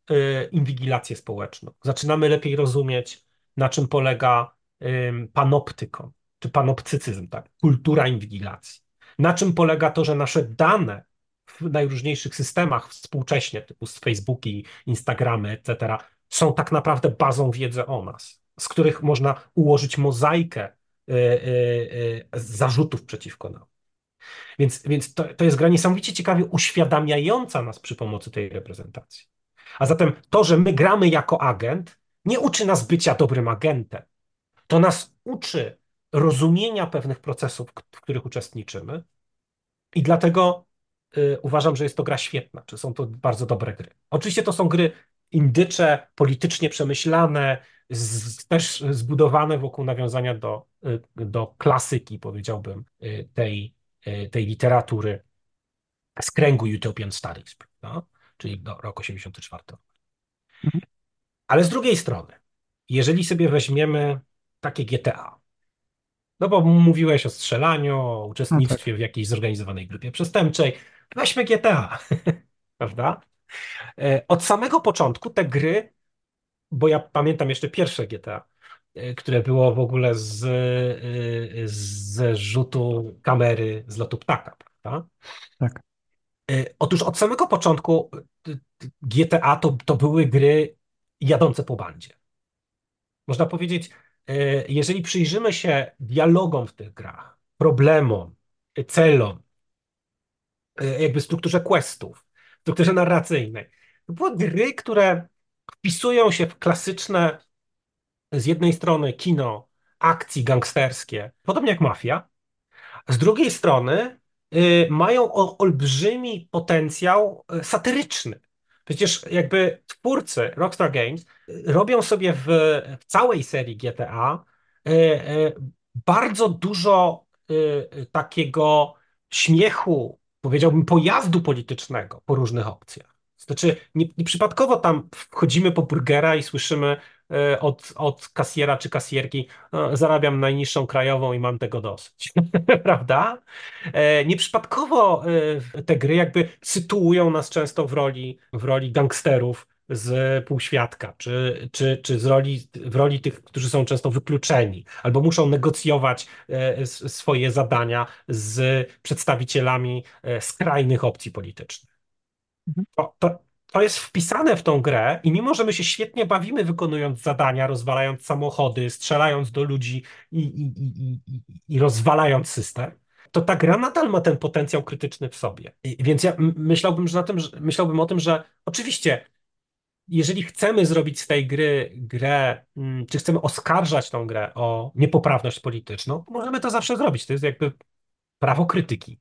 Speaker 2: y, inwigilację społeczną. Zaczynamy lepiej rozumieć, na czym polega ym, panoptykon, czy panoptycyzm, tak, kultura inwigilacji. Na czym polega to, że nasze dane w najróżniejszych systemach współcześnie, typu z Facebooki, Instagramy, et cetera, są tak naprawdę bazą wiedzy o nas, z których można ułożyć mozaikę y, y, y, zarzutów przeciwko nam. Więc, więc to, to jest gra niesamowicie ciekawie uświadamiająca nas przy pomocy tej reprezentacji. A zatem to, że my gramy jako agent, nie uczy nas bycia dobrym agentem. To nas uczy rozumienia pewnych procesów, w których uczestniczymy, i dlatego y, uważam, że jest to gra świetna, czy są to bardzo dobre gry. Oczywiście to są gry indycze, politycznie przemyślane, z, też zbudowane wokół nawiązania do, y, do klasyki, powiedziałbym, y, tej, y, tej literatury z kręgu Utopian Studies, prawda? Czyli do roku osiemdziesiąty czwarty.
Speaker 1: Mhm.
Speaker 2: Ale z drugiej strony, jeżeli sobie weźmiemy takie G T A, no bo mówiłeś o strzelaniu, o
Speaker 1: No tak,
Speaker 2: uczestnictwie w jakiejś zorganizowanej grupie przestępczej, weźmy G T A, prawda? E, Od samego początku te gry, bo ja pamiętam jeszcze pierwsze G T A, e, które było w ogóle z, e, z rzutu kamery z lotu ptaka, prawda?
Speaker 1: tak.
Speaker 2: E, Otóż od samego początku e, G T A to, to były gry jadące po bandzie. Można powiedzieć, e, jeżeli przyjrzymy się dialogom w tych grach, problemom, e, celom, e, jakby strukturze questów, strukturze narracyjnej, to były gry, które wpisują się w klasyczne z jednej strony kino akcji gangsterskie, podobnie jak Mafia, z drugiej strony y, mają o, olbrzymi potencjał y, satyryczny. Przecież jakby twórcy Rockstar Games y, robią sobie w, w całej serii G T A y, y, bardzo dużo y, y, takiego śmiechu, powiedziałbym, pojazdu politycznego po różnych opcjach. Znaczy, nie, nieprzypadkowo tam wchodzimy po burgera i słyszymy y, od, od kasjera czy kasjerki: "No, zarabiam najniższą krajową i mam tego dosyć." Prawda? E, Nieprzypadkowo e, te gry jakby sytuują nas często w roli, w roli gangsterów z półświadka, czy, czy, czy z roli, w roli tych, którzy są często wykluczeni, albo muszą negocjować e, s- swoje zadania z przedstawicielami e, skrajnych opcji politycznych.
Speaker 1: Mhm.
Speaker 2: To, to, to jest wpisane w tą grę i mimo, że my się świetnie bawimy wykonując zadania, rozwalając samochody, strzelając do ludzi i, i, i, i, i rozwalając system, to ta gra nadal ma ten potencjał krytyczny w sobie. I, więc ja m- myślałbym, że na tym, że, myślałbym o tym, że oczywiście, jeżeli chcemy zrobić z tej gry grę, mm, czy chcemy oskarżać tą grę o niepoprawność polityczną, możemy to zawsze zrobić. To jest jakby prawo krytyki.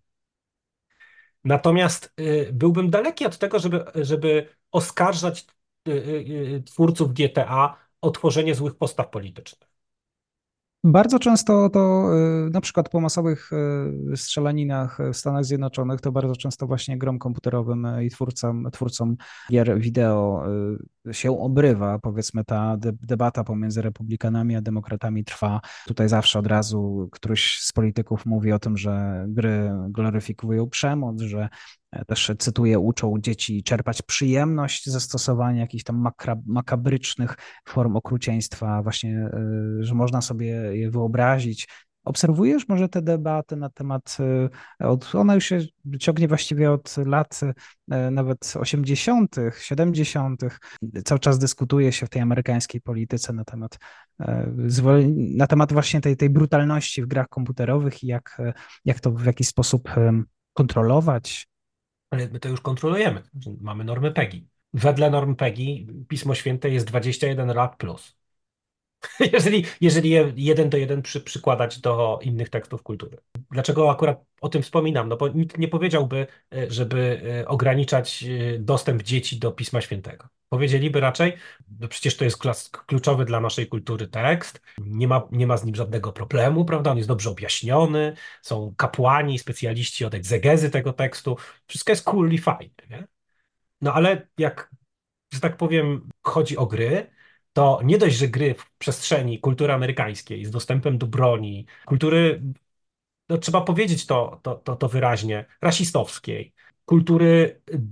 Speaker 2: Natomiast y, byłbym daleki od tego, żeby, żeby oskarżać y, y, y, twórców G T A o tworzenie złych postaw politycznych.
Speaker 1: Bardzo często to y, na przykład po masowych y, strzelaninach w Stanach Zjednoczonych to bardzo często właśnie grom komputerowym y, i twórcom, twórcom gier wideo y, się obrywa. Powiedzmy ta de- debata pomiędzy republikanami a demokratami trwa. Tutaj zawsze od razu któryś z polityków mówi o tym, że gry gloryfikują przemoc, że e, też cytuję, uczą dzieci czerpać przyjemność ze stosowania jakichś tam makra, makabrycznych form okrucieństwa, właśnie, y, że można sobie je wyobrazić. Obserwujesz może te debaty na temat, y, od, ona już się ciągnie właściwie od lat y, nawet osiemdziesiątych, siedemdziesiątych. Cały czas dyskutuje się w tej amerykańskiej polityce na temat, y, zwol- na temat właśnie tej, tej brutalności w grach komputerowych i jak, y, jak to w jakiś sposób y, kontrolować.
Speaker 2: Ale my to już kontrolujemy. Mamy normy PEGI. Wedle norm PEGI Pismo Święte jest dwadzieścia jeden lat plus. Jeżeli, jeżeli je jeden do jeden przy, przykładać do innych tekstów kultury. Dlaczego akurat o tym wspominam? No bo nikt nie powiedziałby, e, żeby e, ograniczać e, dostęp dzieci do Pisma Świętego. Powiedzieliby raczej: no przecież to jest klas, kluczowy dla naszej kultury tekst, nie ma, nie ma z nim żadnego problemu, prawda? On jest dobrze objaśniony, są kapłani, specjaliści od egzegezy tego tekstu, wszystko jest cool i fajne, nie? No ale jak, że tak powiem, chodzi o gry, to nie dość, że gry w przestrzeni kultury amerykańskiej z dostępem do broni, kultury, no trzeba powiedzieć to, to, to, to wyraźnie, rasistowskiej, kultury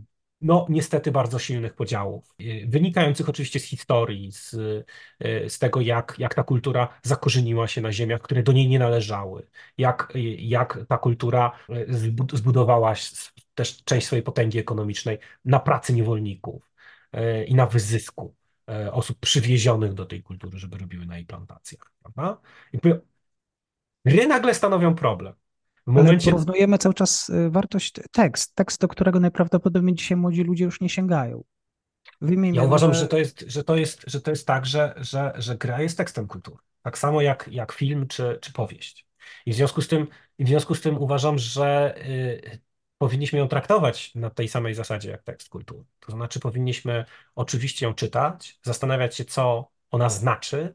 Speaker 2: no niestety bardzo silnych podziałów, y, wynikających oczywiście z historii, z, y, z tego, jak, jak ta kultura zakorzeniła się na ziemiach, które do niej nie należały, jak, y, jak ta kultura y, zbu- zbudowała s- też część swojej potęgi ekonomicznej na pracy niewolników y, i na wyzysku y, osób przywiezionych do tej kultury, żeby robiły na jej plantacjach, prawda? I powiem, gry nagle stanowią problem. W
Speaker 1: Ale
Speaker 2: momencie,
Speaker 1: porównujemy cały czas y, wartość tekst, tekst, do którego najprawdopodobniej dzisiaj młodzi ludzie już nie sięgają.
Speaker 2: Ja
Speaker 1: Wyjmijmy
Speaker 2: uważam, że
Speaker 1: może,
Speaker 2: to jest, że to jest, że to jest tak, że, że, że gra jest tekstem kultury. Tak samo jak, jak film czy, czy powieść. I w związku z tym, i w związku z tym uważam, że y, powinniśmy ją traktować na tej samej zasadzie jak tekst kultury. To znaczy powinniśmy oczywiście ją czytać, zastanawiać się, co ona znaczy,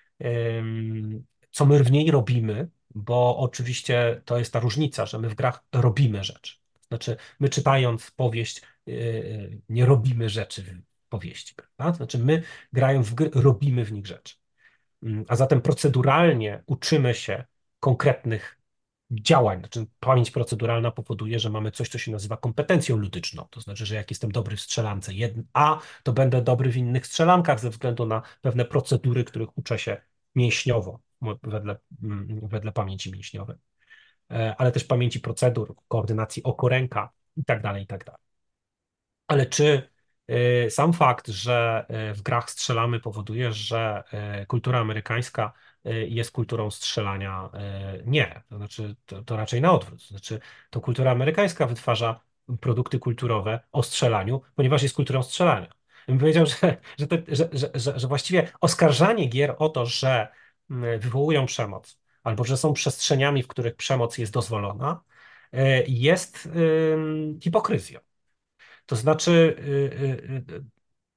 Speaker 2: ym, co my w niej robimy, bo oczywiście to jest ta różnica, że my w grach robimy rzeczy. Znaczy, my czytając powieść, yy, nie robimy rzeczy w powieści, prawda? To znaczy, my grając w gry, robimy w nich rzeczy. Ym, A zatem proceduralnie uczymy się konkretnych działań. Znaczy, pamięć proceduralna powoduje, że mamy coś, co się nazywa kompetencją ludyczną. To znaczy, że jak jestem dobry w strzelance jedn- A, to będę dobry w innych strzelankach ze względu na pewne procedury, których uczę się mięśniowo, mo- wedle, mm, wedle pamięci mięśniowej, E, ale też pamięci procedur, koordynacji oko-ręka i tak dalej, i tak dalej. Ale czy y, sam fakt, że y, w grach strzelamy, powoduje, że y, kultura amerykańska y, jest kulturą strzelania? Y, Nie. To znaczy, to, to raczej na odwrót. To znaczy, to kultura amerykańska wytwarza produkty kulturowe o strzelaniu, ponieważ jest kulturą strzelania. Ja bym powiedział, że, że, to, że, że, że, że właściwie oskarżanie gier o to, że mm, wywołują przemoc, albo że są przestrzeniami, w których przemoc jest dozwolona, y, jest ym, hipokryzją. To znaczy, y, y, y,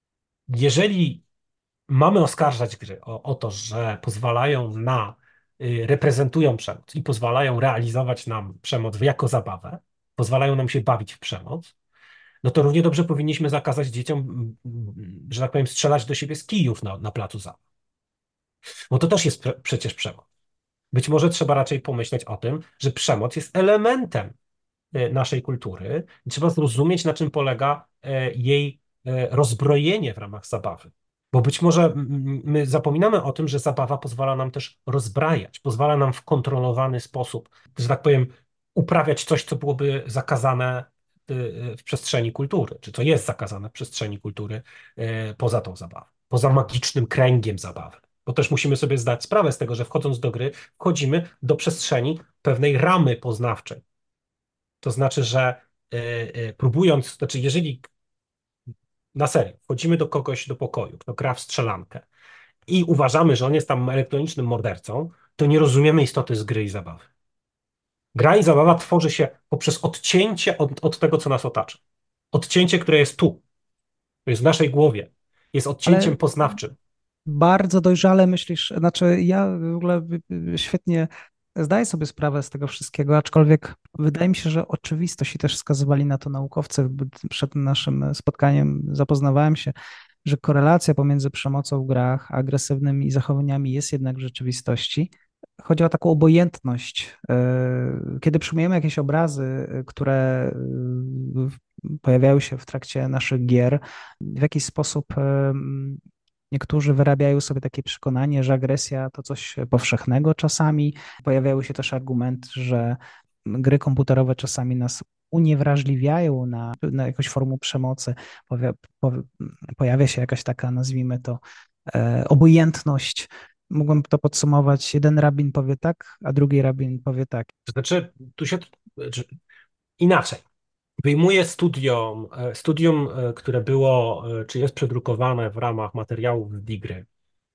Speaker 2: jeżeli mamy oskarżać gry o, o to, że pozwalają na, y, reprezentują przemoc i pozwalają realizować nam przemoc jako zabawę, pozwalają nam się bawić w przemoc, no to równie dobrze powinniśmy zakazać dzieciom, mm, mm, że tak powiem, strzelać do siebie z kijów na, na placu zabaw. Bo to też jest pre przecież przemoc. Być może trzeba raczej pomyśleć o tym, że przemoc jest elementem e, naszej kultury i trzeba zrozumieć, na czym polega e, jej e, rozbrojenie w ramach zabawy. Bo być może m, m, my zapominamy o tym, że zabawa pozwala nam też rozbrajać, pozwala nam w kontrolowany sposób, że tak powiem, uprawiać coś, co byłoby zakazane e, w przestrzeni kultury, czy co jest zakazane w przestrzeni kultury e, poza tą zabawą, poza magicznym kręgiem zabawy. Bo też musimy sobie zdać sprawę z tego, że wchodząc do gry, wchodzimy do przestrzeni pewnej ramy poznawczej. To znaczy, że y, y, próbując, znaczy jeżeli na serio wchodzimy do kogoś do pokoju, kto gra w strzelankę i uważamy, że on jest tam elektronicznym mordercą, to nie rozumiemy istoty z gry i zabawy. Gra i zabawa tworzy się poprzez odcięcie od, od tego, co nas otacza. Odcięcie, które jest tu, to jest w naszej głowie, jest
Speaker 1: ale
Speaker 2: odcięciem poznawczym.
Speaker 1: bardzo dojrzale myślisz, znaczy ja w ogóle y, y, świetnie zdaję sobie sprawę z tego wszystkiego, aczkolwiek wydaje mi się, że oczywistość i też wskazywali na to naukowcy b- przed naszym spotkaniem, zapoznawałem się, że korelacja pomiędzy przemocą w grach, a agresywnymi zachowaniami jest jednak w rzeczywistości. Chodzi o taką obojętność. E, Kiedy przyjmujemy jakieś obrazy, e, które e, w- pojawiają się w trakcie naszych gier, w jakiś sposób e, niektórzy wyrabiają sobie takie przekonanie, że agresja to coś powszechnego czasami. Pojawiały się też argumenty, że gry komputerowe czasami nas uniewrażliwiają na, na jakąś formę przemocy. Powia- po- Pojawia się jakaś taka, nazwijmy to, e, obojętność. Mógłbym to podsumować. Jeden rabin powie tak, a drugi rabin powie tak.
Speaker 2: To znaczy, tu się znaczy, inaczej. Wyjmuję studium, e, studium, e, które było, e, czy jest przedrukowane w ramach materiałów z Digry,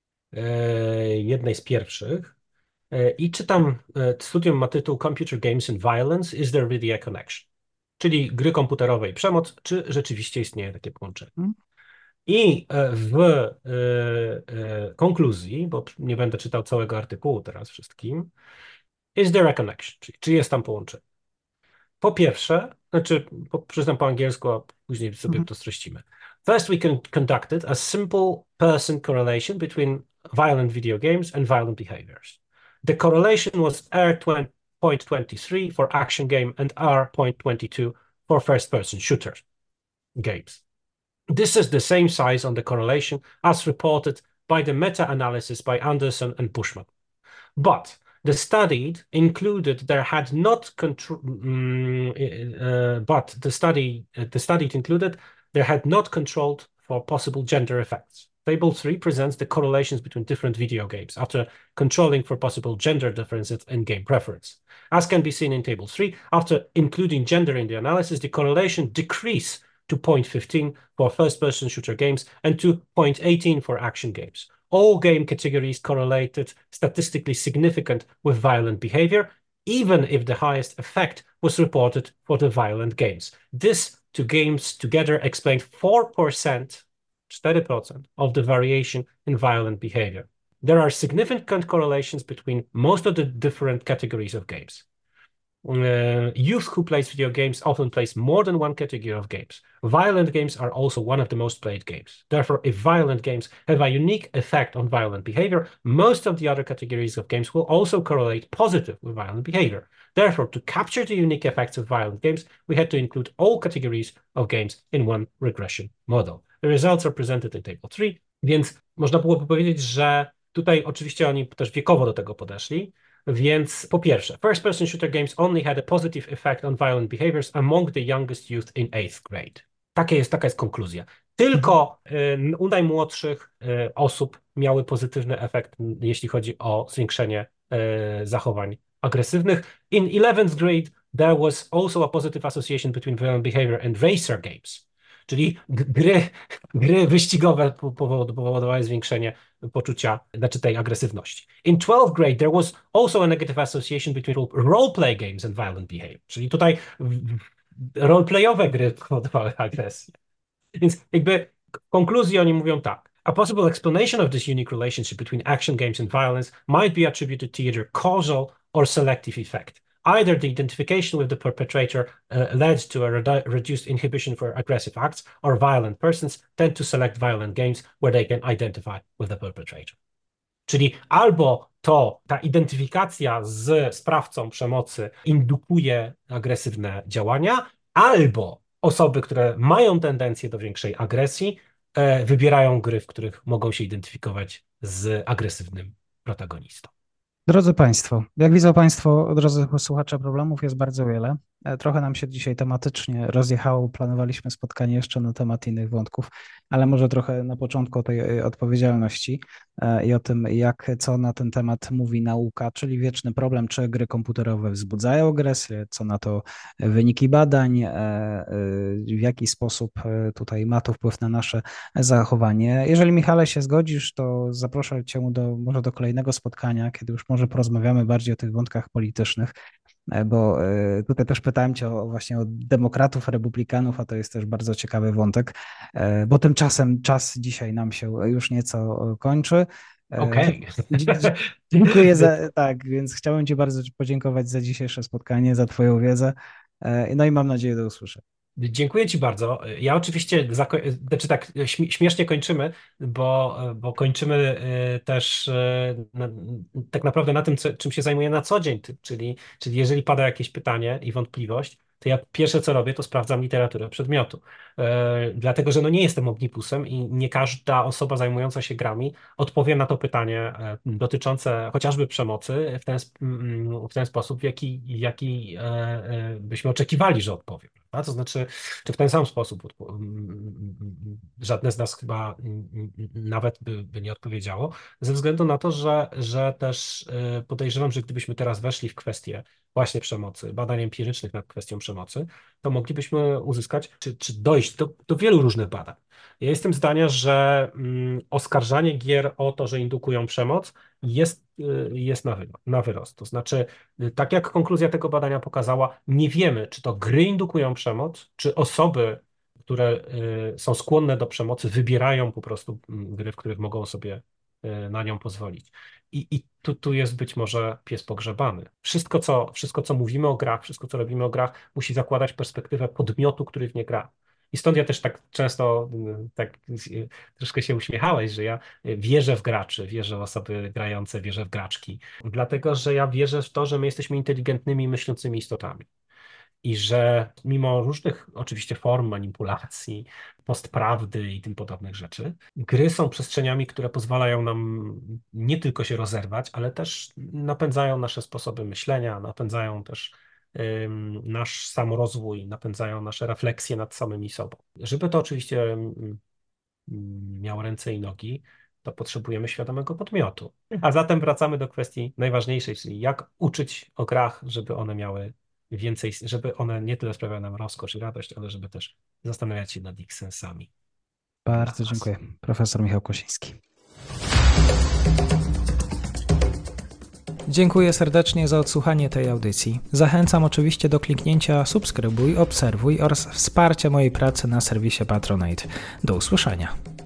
Speaker 2: e, jednej z pierwszych, e, i czytam, e, studium ma tytuł Computer Games and Violence, Is There Really a Connection? Czyli gry komputerowe i przemoc, czy rzeczywiście istnieje takie połączenie?
Speaker 1: Hmm?
Speaker 2: I e, w e, e, konkluzji, bo nie będę czytał całego artykułu teraz wszystkim, Is there a connection? Czyli czy jest tam połączenie? Po pierwsze, znaczy, po, przeczytam po angielsku, a później sobie
Speaker 1: Mhm.
Speaker 2: to streścimy. First, we con conducted a simple person correlation between violent video games and violent behaviors. The correlation was R point two three for action game and R point two two for first person shooters. games. This is the same size on the correlation as reported by the meta-analysis by Anderson and Bushman. But the study included there had not control, um, uh, but the study uh, the study included there had not controlled for possible gender effects. Table three presents the correlations between different video games after controlling for possible gender differences in game preference. As can be seen in Table three, after including gender in the analysis, the correlation decreased to zero point one five for first-person shooter games and to zero point one eight for action games. All game categories correlated statistically significant with violent behavior, even if the highest effect was reported for the violent games. This two games together explained four percent, four percent of the variation in violent behavior. There are significant correlations between most of the different categories of games. Uh, youth who plays video games often plays more than one category of games. Violent games are also one of the most played games. Therefore, if violent games have a unique effect on violent behavior, most of the other categories of games will also correlate positive with violent behavior. Therefore, to capture the unique effects of violent games, we had to include all categories of games in one regression model. The results are presented in table three, więc można byłoby powiedzieć, że tutaj oczywiście oni też wiekowo do tego podeszli. Więc po pierwsze, first-person shooter games only had a positive effect on violent behaviors among the youngest youth in eighth grade. Takie jest, taka jest konkluzja. Tylko y, u najmłodszych y, osób miały pozytywny efekt, jeśli chodzi o zwiększenie y, zachowań agresywnych. In eleventh grade, there was also a positive association between violent behavior and racer games. Czyli gry, gry wyścigowe powodowały zwiększenie poczucia, znaczy tej agresywności. In twelfth grade there was also a negative association between roleplay games and violent behavior. Czyli tutaj roleplayowe gry powodowały agresję. Więc jakby w konkluzji oni mówią tak. A possible explanation of this unique relationship between action games and violence might be attributed to either causal or selective effect. Either the identification with the perpetrator uh, led to a redu reduced inhibition for aggressive acts, or violent persons tend to select violent games where they can identify with the perpetrator. Czyli albo to ta identyfikacja z sprawcą przemocy indukuje agresywne działania, albo osoby, które mają tendencję do większej agresji, e, wybierają gry, w których mogą się identyfikować z agresywnym protagonistą.
Speaker 1: Drodzy Państwo, jak widzą Państwo, drodzy słuchacze, problemów jest bardzo wiele. Trochę nam się dzisiaj tematycznie rozjechało, planowaliśmy spotkanie jeszcze na temat innych wątków, ale może trochę na początku o tej odpowiedzialności i o tym, jak, co na ten temat mówi nauka, czyli wieczny problem, czy gry komputerowe wzbudzają agresję, co na to wyniki badań, w jaki sposób tutaj ma to wpływ na nasze zachowanie. Jeżeli, Michale, się zgodzisz, to zaproszę Cię do, może do kolejnego spotkania, kiedy już może porozmawiamy bardziej o tych wątkach politycznych, bo tutaj też pytałem Cię o, właśnie o demokratów, republikanów, a to jest też bardzo ciekawy wątek, bo tymczasem czas dzisiaj nam się już nieco kończy.
Speaker 2: Okej.
Speaker 1: Okay. Dziękuję za, tak, więc chciałem Ci bardzo podziękować za dzisiejsze spotkanie, za Twoją wiedzę, no i mam nadzieję do usłyszenia.
Speaker 2: Dziękuję Ci bardzo. Ja oczywiście, znaczy tak, śmiesznie kończymy, bo, bo kończymy też na, tak naprawdę na tym, co, czym się zajmuję na co dzień, czyli, czyli jeżeli pada jakieś pytanie i wątpliwość, to ja pierwsze co robię, to sprawdzam literaturę przedmiotu. E, dlatego, że no nie jestem omnibusem i nie każda osoba zajmująca się grami odpowie na to pytanie e, dotyczące chociażby przemocy w ten, w ten sposób, w jaki, jaki e, e, byśmy oczekiwali, że odpowie. Prawda? To znaczy, czy w ten sam sposób żadne z nas chyba nawet by, by nie odpowiedziało, ze względu na to, że, że też podejrzewam, że gdybyśmy teraz weszli w kwestię właśnie przemocy, badań empirycznych nad kwestią przemocy, to moglibyśmy uzyskać, czy, czy dojść do, do wielu różnych badań. Ja jestem zdania, że mm, oskarżanie gier o to, że indukują przemoc, jest, jest na, wy, na wyrost. To znaczy, tak jak konkluzja tego badania pokazała, nie wiemy, czy to gry indukują przemoc, czy osoby, które y, są skłonne do przemocy, wybierają po prostu gry, w których mogą sobie y, na nią pozwolić. I, i tu, tu jest być może pies pogrzebany. Wszystko co, wszystko, co mówimy o grach, wszystko, co robimy o grach, musi zakładać perspektywę podmiotu, który w nie gra. I stąd ja też tak często tak troszkę się uśmiechałeś, że ja wierzę w graczy, wierzę w osoby grające, wierzę w graczki, dlatego że ja wierzę w to, że my jesteśmy inteligentnymi, myślącymi istotami. i że mimo różnych oczywiście form manipulacji, postprawdy i tym podobnych rzeczy, gry są przestrzeniami, które pozwalają nam nie tylko się rozerwać, ale też napędzają nasze sposoby myślenia, napędzają też ym, nasz samorozwój, napędzają nasze refleksje nad samymi sobą. Żeby to oczywiście ym, miało ręce i nogi, to potrzebujemy świadomego podmiotu. A zatem wracamy do kwestii najważniejszej, czyli jak uczyć o grach, żeby one miały więcej, żeby one nie tyle sprawiały nam rozkosz i radość, ale żeby też zastanawiać się nad ich sensami dla
Speaker 1: Bardzo
Speaker 2: nas.
Speaker 1: dziękuję. Profesor Michał Kosiński. Dziękuję serdecznie za odsłuchanie tej audycji. Zachęcam oczywiście do kliknięcia subskrybuj, obserwuj oraz wsparcia mojej pracy na serwisie Patronite. Do usłyszenia.